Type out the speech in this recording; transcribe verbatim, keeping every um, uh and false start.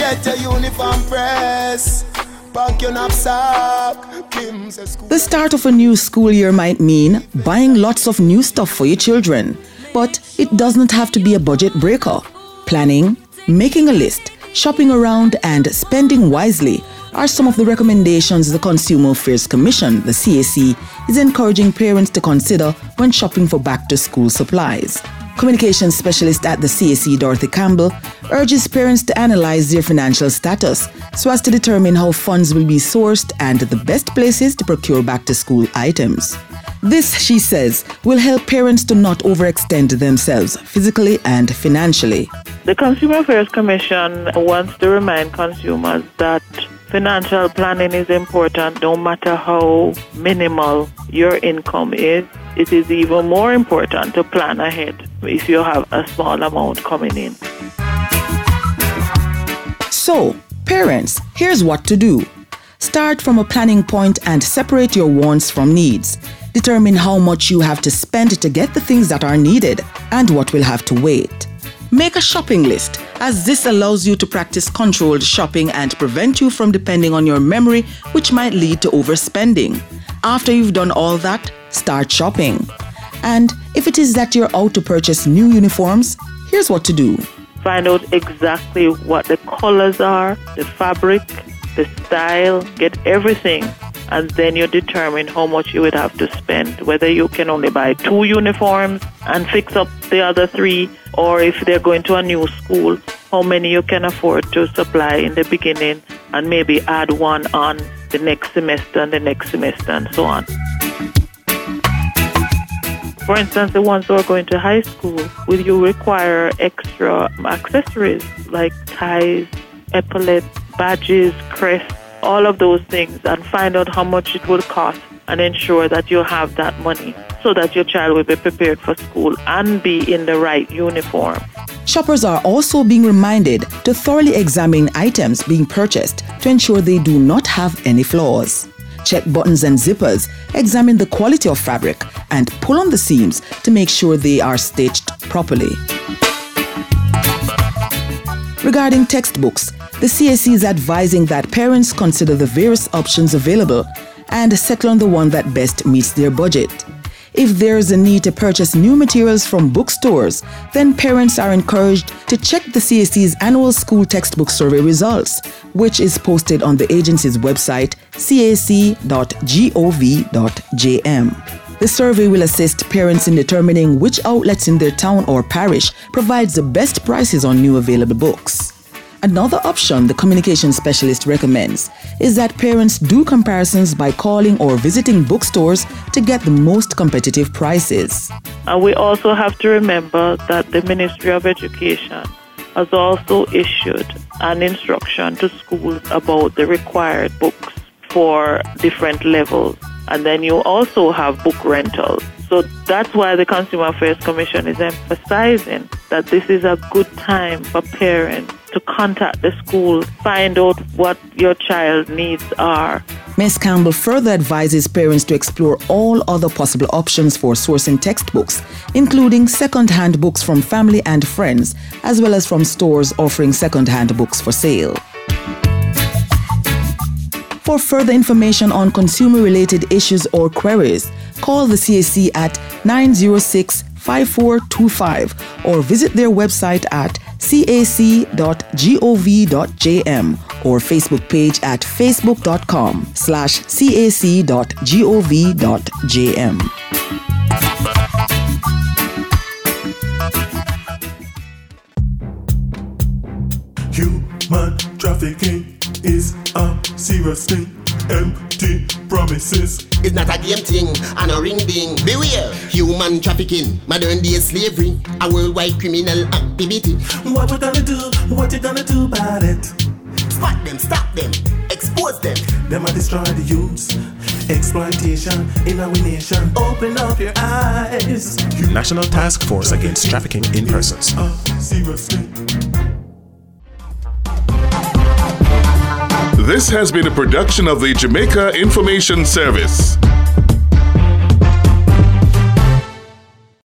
Get your uniform press. Pack your knapsack. Kim says school. The start of a new school year might mean buying lots of new stuff for your children. But it doesn't have to be a budget breaker. Planning, making a list, shopping around and spending wisely are some of the recommendations the Consumer Affairs Commission, the C A C, is encouraging parents to consider when shopping for back-to-school supplies. Communications specialist at the C A C, Dorothy Campbell, urges parents to analyze their financial status so as to determine how funds will be sourced and the best places to procure back-to-school items. This, she says, will help parents to not overextend themselves physically and financially. The Consumer Affairs Commission wants to remind consumers that financial planning is important no matter how minimal your income is. It is even more important to plan ahead if you have a small amount coming in. So, parents, here's what to do. Start from a planning point and separate your wants from needs. Determine how much you have to spend to get the things that are needed and what will have to wait. Make a shopping list, as this allows you to practice controlled shopping and prevent you from depending on your memory, which might lead to overspending. After you've done all that, start shopping. And if it is that you're out to purchase new uniforms, here's what to do. Find out exactly what the colors are, the fabric, the style, get everything. And then you determine how much you would have to spend, whether you can only buy two uniforms and fix up the other three, or if they're going to a new school, how many you can afford to supply in the beginning and maybe add one on the next semester and the next semester and so on. For instance, the ones who are going to high school, will you require extra accessories like ties, epaulets, badges, crests, all of those things, and find out how much it will cost and ensure that you have that money so that your child will be prepared for school and be in the right uniform. Shoppers are also being reminded to thoroughly examine items being purchased to ensure they do not have any flaws. Check buttons and zippers, examine the quality of fabric, and pull on the seams to make sure they are stitched properly. Regarding textbooks, the C A C is advising that parents consider the various options available and settle on the one that best meets their budget. If there is a need to purchase new materials from bookstores, then parents are encouraged to check the C A C's annual school textbook survey results, which is posted on the agency's website, cac dot gov dot j m. The survey will assist parents in determining which outlets in their town or parish provides the best prices on new available books. Another option the communication specialist recommends is that parents do comparisons by calling or visiting bookstores to get the most competitive prices. And we also have to remember that the Ministry of Education has also issued an instruction to schools about the required books for different levels. And then you also have book rentals. So that's why the Consumer Affairs Commission is emphasizing that this is a good time for parents to contact the school, find out what your child's needs are. Miz Campbell further advises parents to explore all other possible options for sourcing textbooks, including second-hand books from family and friends, as well as from stores offering second-hand books for sale. For further information on consumer-related issues or queries, call the C A C at nine zero six, five four two five or visit their website at cac dot gov dot j m or Facebook page at facebook.com slash cac dot gov dot jm. Human trafficking is a serious thing. Empty promises. It's not a game thing and a ring ding. Beware, human trafficking, modern day slavery, a worldwide criminal activity. What we gonna do? What you gonna do about it? Spot them, stop them, expose them. Them a destroy the youths. Exploitation in our nation. Open up your eyes. National Task Force Against Trafficking in Persons. A serious thing. This has been a production of the Jamaica Information Service.